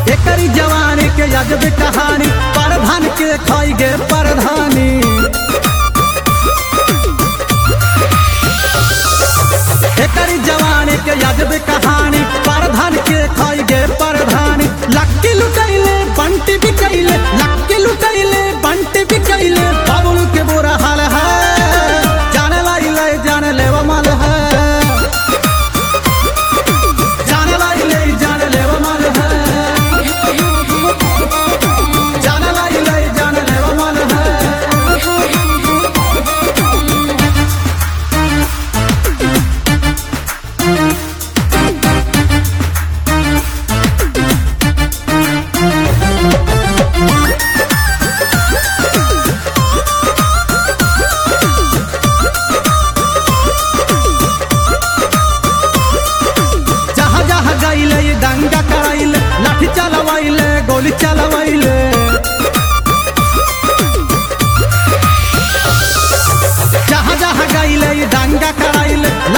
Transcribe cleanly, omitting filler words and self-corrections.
एकरी जवानी के अजब कहानी, प्रधान के खाई गे प्रधानी। एकरी जवानी के अजब कहानी, प्रधान के खाई गे प्रधानी। लक्की लुटैले बंटी बिकैले, लक्की लुटैले बंटी बिकैले, बाबुल के बुरा हाल है, जाने लाइले जाने लेवा माल है, जाने लाइले जाने लेवा माल है, जाने लाइले जाने लेवा माल है। दंगा कराइले, लाठी चलवाइले, गोली चलवाइले, जहाँ जहाँ गईले दंगा कराइले,